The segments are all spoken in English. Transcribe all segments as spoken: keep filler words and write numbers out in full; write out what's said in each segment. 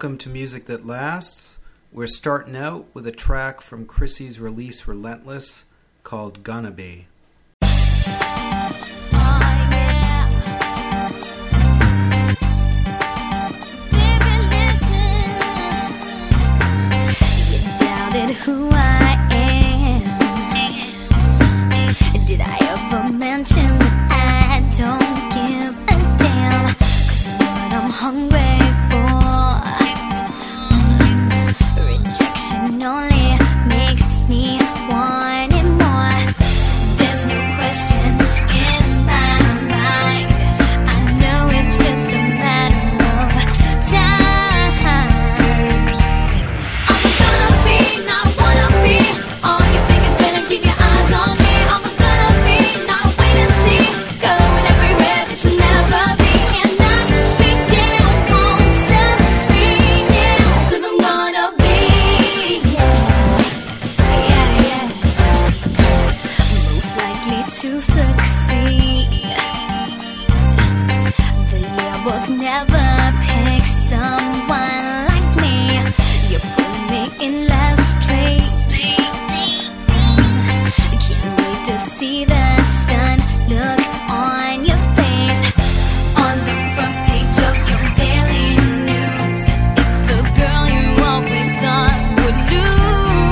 welcome to Music That Lasts. We're starting out with a track from Chrissy's release Relentless called Gonna Be. Who I am. Did I ever mention that I don't give a damn? 'Cause what I'm hungry for, rejection only makes me want it more. There's no question in my mind. I know it's just a matter of time. To succeed, the yearbook never picks someone like me. You put me in last place. Can't wait to see the stunned look on your face. On the front page of your daily news, it's the girl you always thought would lose.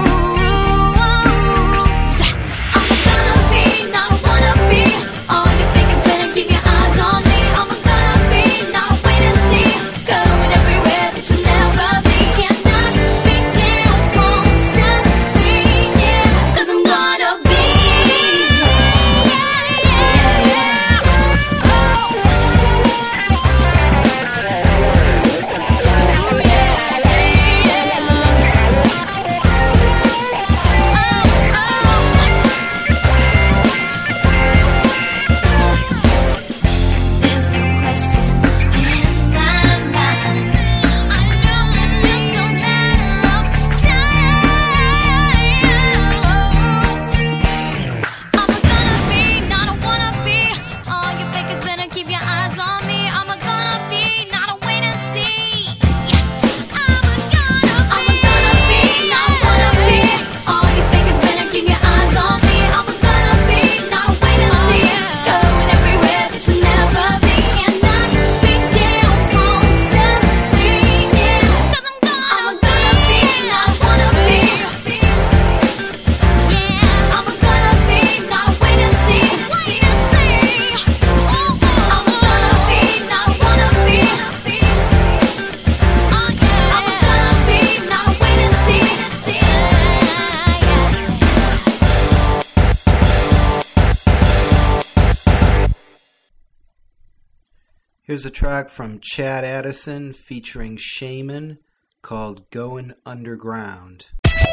Here's a track from Chad Addison featuring Shaman called Going Underground.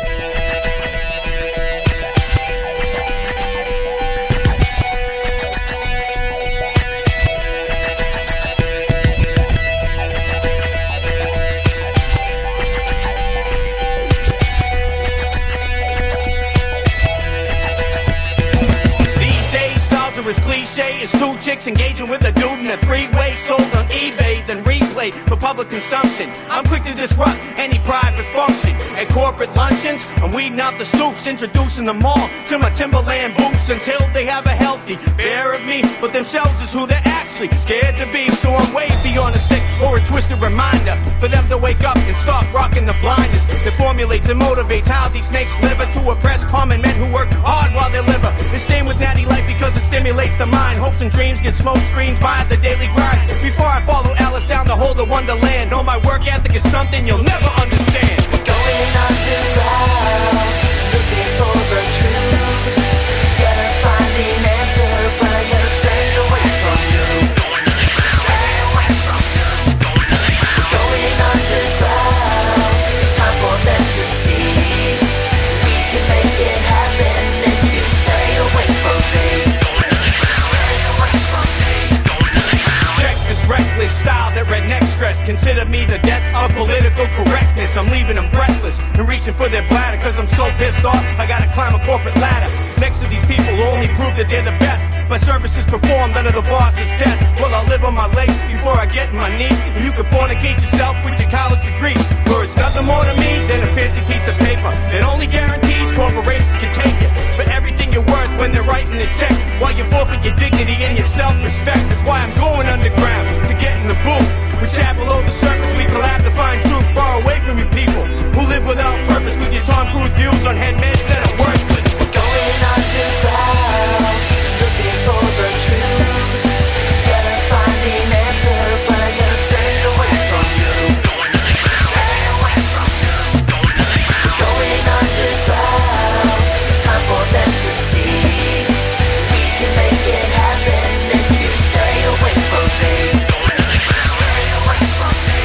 As cliche as two chicks engaging with a dude in a three-way, sold on eBay, then replayed for public consumption. I'm quick to disrupt any private function. At corporate luncheons, I'm weeding out the soups, introducing them all to my Timberland boots until they have a healthy fear of me, but themselves is who they're actually scared to be. So I'm way beyond a sick or a twisted reminder for them to wake up and start rocking the blinders that formulates and motivates how these snakes live to oppress common men who work hard while they live. They stay with natty life because it stimulates the mind. Hopes and dreams get smoke screens by the daily grind. Before I follow Alice down the hole to Wonderland, know my work ethic is something you'll never understand. Going underground, looking for the truth. Gotta find an answer, but I gotta stay away from you. Stay away from you. Going underground, it's time for them to see. We can make it happen if you stay away from me. Reckless style that rednecks stress. Consider me the death of political correctness. I'm leaving them breathless and reaching for their bladder. Cause I'm so pissed off, I gotta climb a corporate ladder. Next to these people who only prove that they're the best. My service is performed under the boss's desk. Well, I live on my legs before I get in my knees. And you can fornicate yourself with your college degree. For it's nothing more to me than a fancy piece of paper that only guarantees corporations can take it. For everything you're worth when they're writing the check, while you forfeit your dignity and your self-respect. That's why I'm going underground to get in the booth. We chat below the surface, we collab to find truth far away from you people who live without purpose with your Tom Cruise views on head meds that are worthless. We're going underground, looking for the truth. Gotta find an answer, but I gotta stay away from you. Stay away from you. We're going underground, it's time for them to see. We can make it happen if you stay away from me. Stay away from me.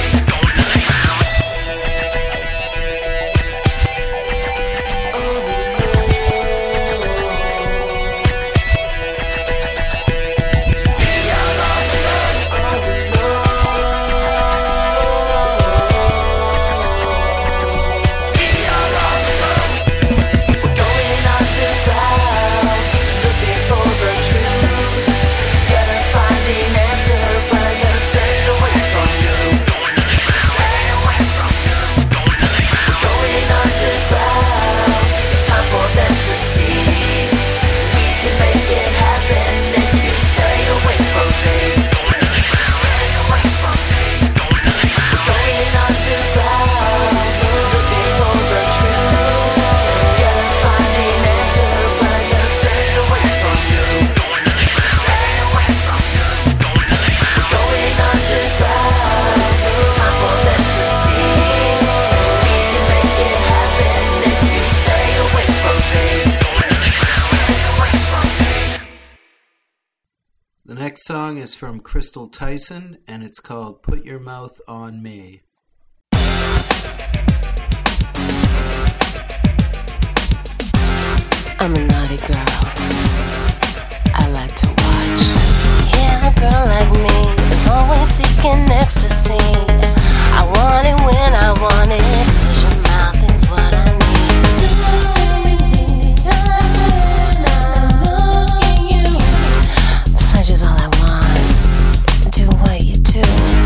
The next song is from Crystal Tyson, and it's called Put Your Mouth on Me. I'm a naughty girl. I like to watch. Yeah, a girl like me is always seeking ecstasy. I want it when I want it, 'cause your mouth is what I need. Pleasure's all I want. Do what you do.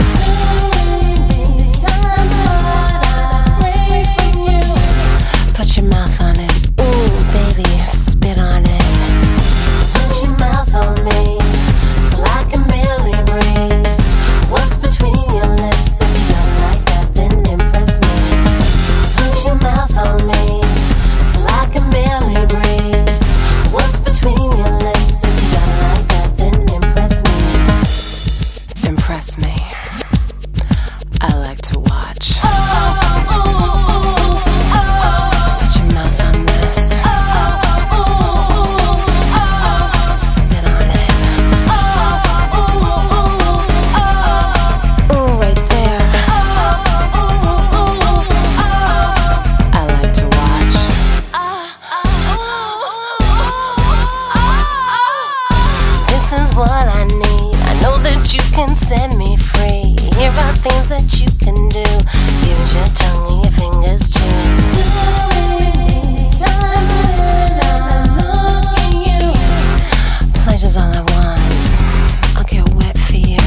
Put your mouth on it. Ooh, baby, spit on it. Put your mouth on me till I can barely breathe. What's between your lips? If you got it like that, then impress me. Put your mouth on me till I can barely breathe. What's between your lips? If you got it like that, then impress me. Impress me. I like to watch. Put your mouth on this. Spit on it. Ooh, right there. I like to watch. This is what I need. I know that you can set me free. Here are things that you can do. Use your tongue and your fingers too. Pleasure's all I want. I'll get wet for you.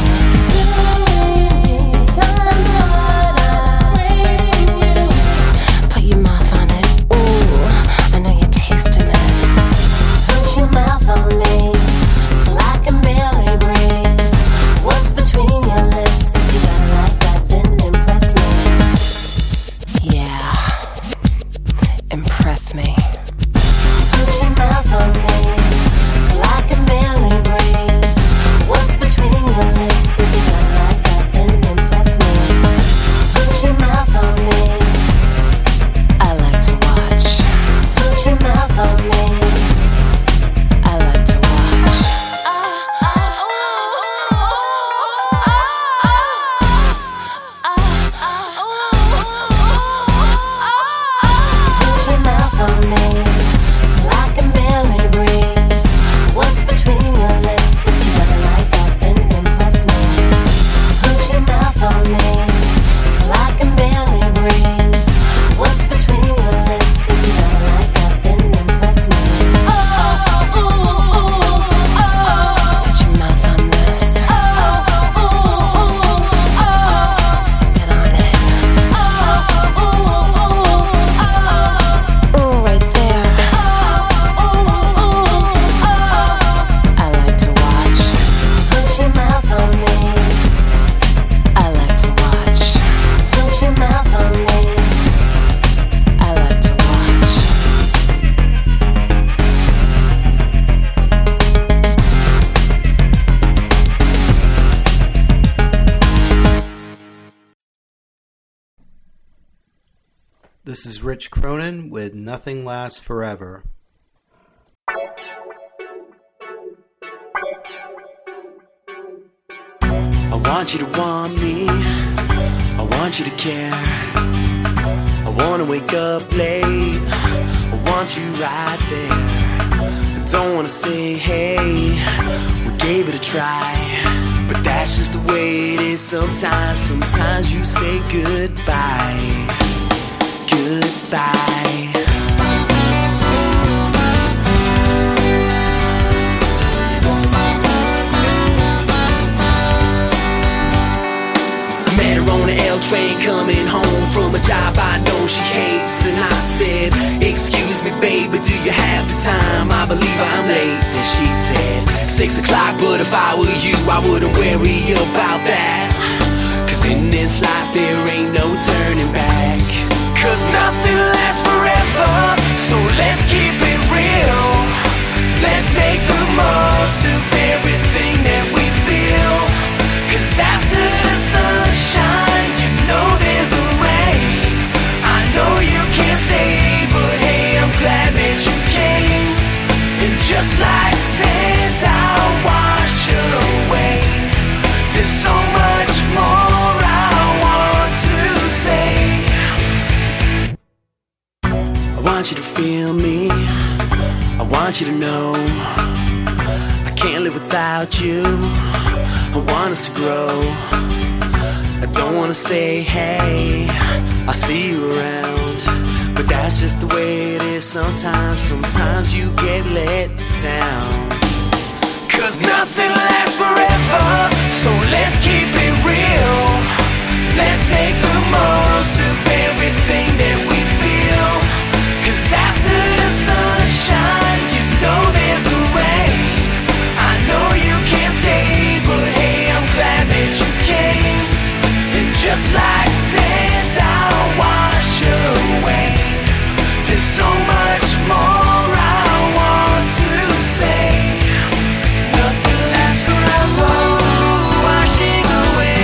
Put your mouth on it. Ooh, I know you're tasting it. Put your mouth on me till I can barely breathe. What's between your lips? If you got it like that, then impress me. Yeah, This is Rich Cronin with Nothing Lasts Forever. I want you to want me, I want you to care. I wanna wake up late, I want you right there. I don't wanna say, hey, we gave it a try, but that's just the way it is sometimes. Sometimes you say goodbye, goodbye. Met her on the L train coming home from a job I know she hates, and I said, excuse me baby, do you have the time? I believe I'm late. And she said, six o'clock, but if I were you I wouldn't worry about that, cause in this life there ain't no turning back. Cause nothing lasts forever, so let's keep it real. Let's make the most of everything that we feel. Cause after the sunshine, you know there's the rain. I know you can't stay, but hey, I'm glad that you came. And just like sand, I'll wash away. There's so much more I want to say. I want you to feel me, I want you to know I can't live without you, I want us to grow. I don't wanna say, hey, I'll see you around, but that's just the way it is sometimes. Sometimes you get let down. Cause nothing lasts forever, so let's keep it real. Let's make the most of everything that we feel. Cause after the sunshine, you know there's the rain. I know you can't stay, but hey, I'm glad that you came. And just like sand, I'll wash away. There's so much more I want to say. Nothing lasts forever, washing away.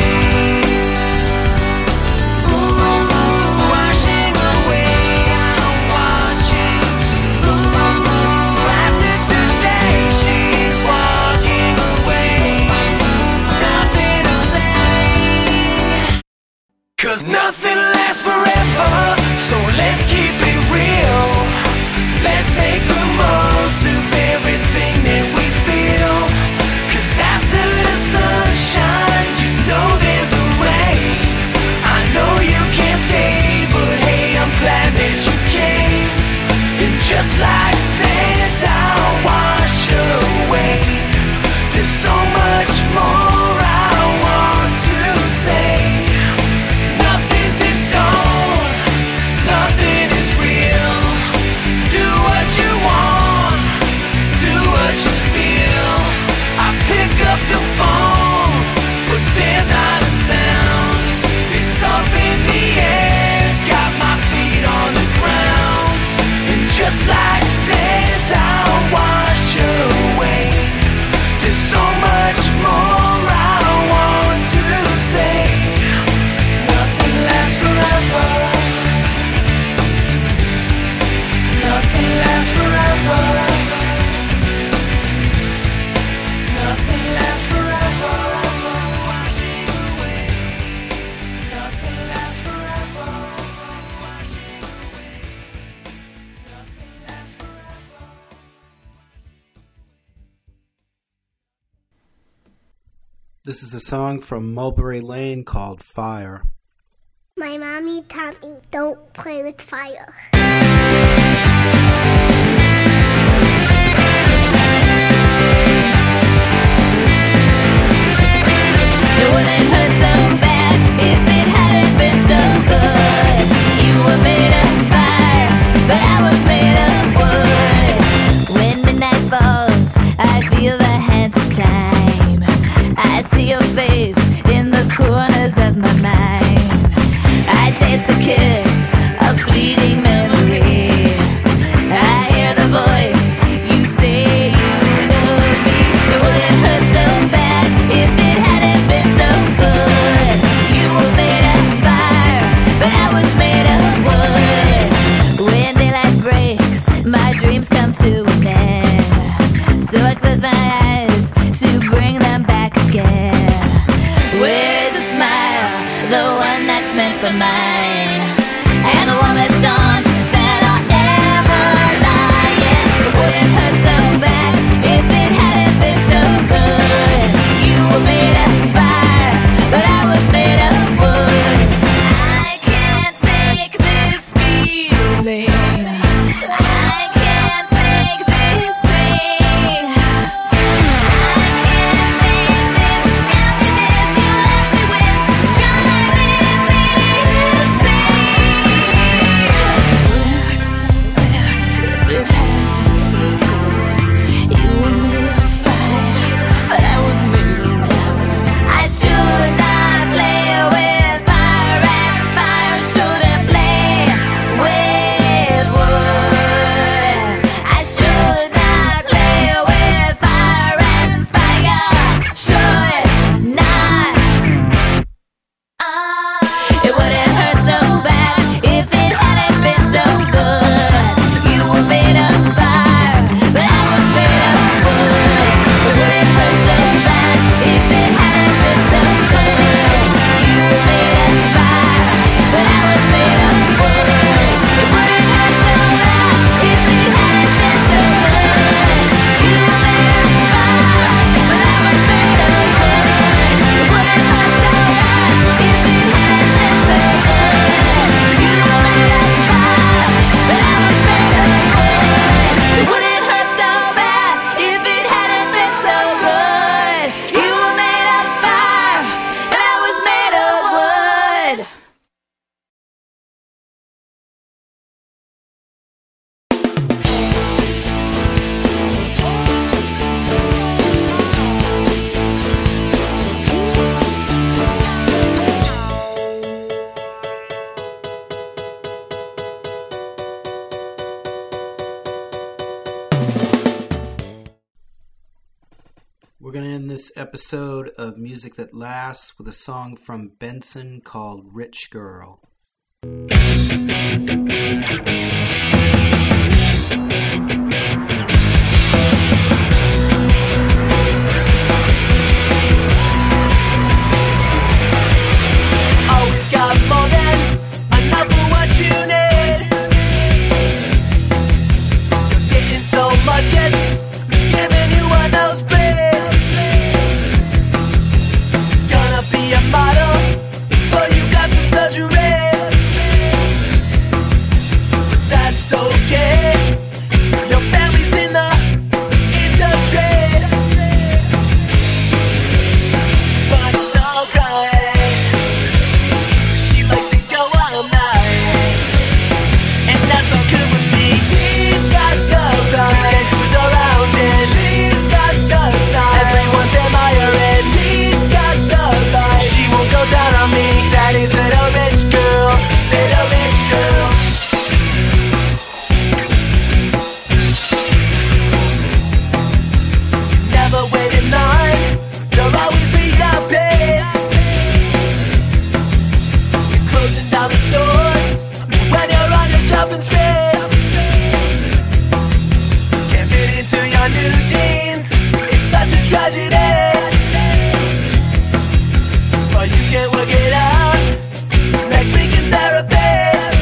Ooh, washing away. I'm watching. Ooh, after today, she's walking away. Nothing to say. Cause nothing lasts forever, so let's keep it real. Let's make the most of everything that we feel. Cause after the sunshine, you know there's the rain. I know you can't stay, but hey, I'm glad that you came. And just like sand, I'll wash away. There's so much more I want to say. Nothing's in stone, nothing is real. Do what you want, do what you feel. I pick up the phone, but there's not a sound. It's up in the air, got my feet on the ground. And just like sand, I'll wash away. There's so much more I want to say. Nothing lasts forever. Nothing lasts forever. Nothing lasts forever. Washing away. Nothing lasts forever. Washing away. Nothing lasts forever. This is a song from Mulberry Lane called Fire. My mommy taught me don't play with fire. It wouldn't hurt so bad if it hadn't been so good. You were made of fire, but I was made of wood. When midnight falls, I feel the hands of time. I see your face in the corners of my mind. I taste the kiss of fleeting memories. We're going to end this episode of Music That Lasts with a song from Benson called Rich Girl. Always got more than enough of what you need. You're getting so much, it's giving you a nosebleed. Gonna be a model, so you got some surgery. But that's okay, your family's in the industry. But it's alright, she likes to go all night, and that's all good with me. She's got the right, who's around it. She's got the style, everyone's admiring. She's got the light, she won't go down on me. Daddy's little rich girl, little rich girl. Never wait in line, there'll always be a pay. You're closing down the stores when you're on your shopping spree. Can't fit into your new jeans, it's such a tragedy. But you can work it out next week in therapy.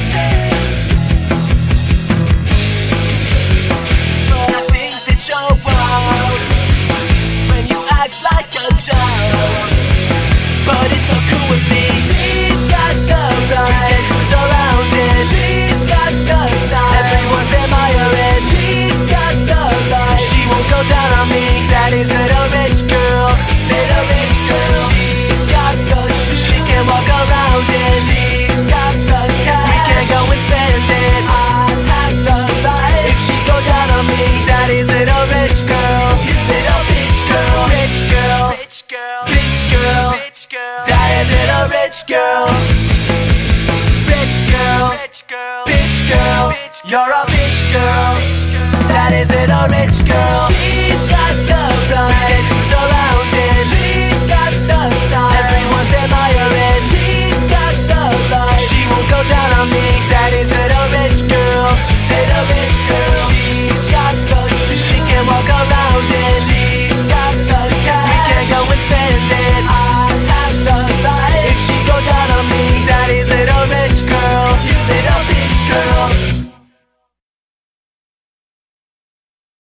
But I think that you're wild when you act like a child. But it's so cool with me. She's got the right, who's around it. She's got the style, everyone's admiring. She's got the light, she won't go down on me. Daddy's little rich girl, little rich girl. She's got the shoes, she can walk around it. She's got the cash, we can go and spend it. I have the light, if she go down on me. Daddy's little rich girl, little bitch girl, rich girl, rich girl, bitch girl, bitch girl. Daddy's little rich girl, rich girl, rich girl, bitch girl. You're a